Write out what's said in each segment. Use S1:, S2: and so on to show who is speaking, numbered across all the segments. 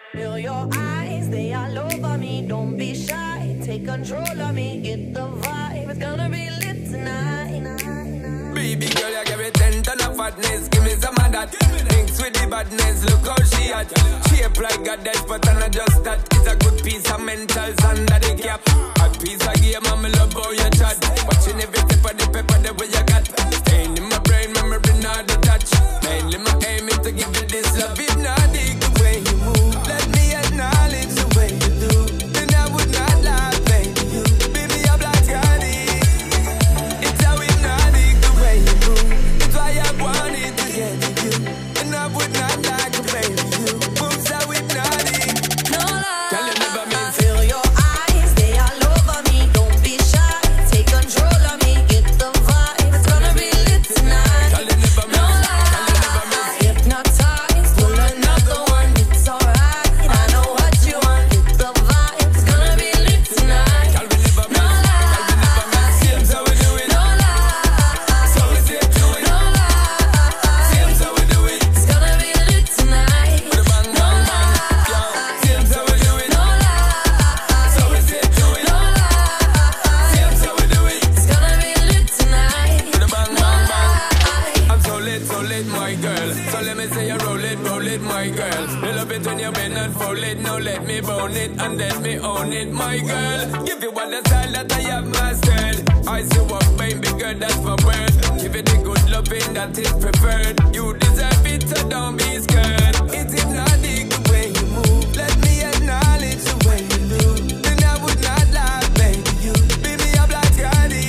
S1: Feel your eyes, they all over me. Don't be shy, take control of me. Get the vibe, it's gonna be lit tonight.
S2: Baby girl, you give me 10 ton of fatness. Give me some of that. Mix with the badness, look how she hot. Shape like a dead, but I'm not just that. It's a good piece of mentals under the cap. A piece of game, I'm love how you chat. Watching every tip of the pepper, the way you got. Staying in my brain, memory not detached. Mainly my aim is to give you this love. If not, dig the way you move. Let me acknowledge the way you do. Then I would not lie, baby. You baby, I'm like Scotty. It's how hypnotic the way you move. It's why I wanted to get to you. And I would not like to play with you. Moves so hypnotic.
S1: No lie.
S2: Tell you never miss.
S1: Feel your eyes, they all over me. Don't be shy, take control of me. Get the vibe, it's gonna be lit tonight.
S2: Tell you never miss.
S1: No lie. Hypnotized, pull another one. It's alright. I know what you want. Get the vibe, it's gonna be lit tonight.
S2: Tell you never miss.
S1: No lie.
S2: Tell you never miss. Same how we do it.
S1: No lie.
S2: So we say do it.
S1: No lie.
S2: Same how we do it.
S1: It's gonna be lit tonight.
S2: With a bang bang bang. Yo, same how we do it.
S1: No lie.
S2: So we say do it.
S1: No lie.
S2: Same how we do it.
S1: It's gonna be lit tonight.
S2: With a bang bang bang. I'm so lit, my girl. So let me say you roll it, my girl. You love it when you bend and fold it. Now let me bone it and let me own it, my girl. Give you all the style that I have mastered. I see what baby girl, that's my word. Give it the good loving that is preferred. You deserve it, so don't be scared. It's hypnotic the way you move. Let me acknowledge the way you do. Then I would not lie, baby. You baby, I'm like Scotty.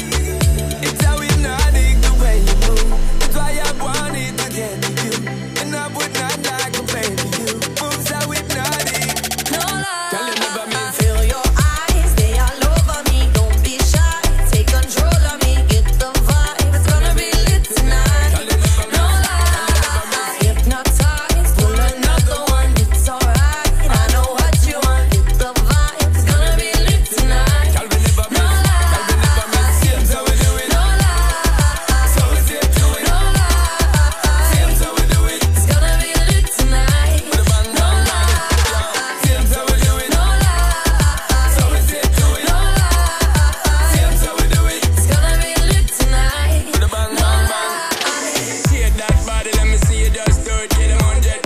S2: It's how hypnotic the way you move. It's why I wanted to get to you. And I would not like to play with you. Moves so hypnotic.
S1: No lie.
S2: Tell you never miss.
S1: Feel your eyes, they all over me. Don't be shy, take control of me. Get the vibe, it's gonna be lit tonight.
S2: Tell you never miss.
S1: No lie. Hypnotized, pull another one. It's alright. I know what you want. Get the vibe, it's gonna be lit tonight.
S2: Tell you never
S1: No
S2: miss.
S1: lie.
S2: Tell you never miss. Same how we do it.
S1: No lie.
S2: So we say do it.
S1: No lie.
S2: Same how we do it.
S1: It's gonna be lit tonight.
S2: With a bang bang bang. Same how we do it.
S1: No lie.
S2: So we say do it.
S1: No lie.
S2: Same how we do it.
S1: It's gonna be lit tonight.
S2: With a bang bang bang. Shake that body, let me see you just do it. Get 100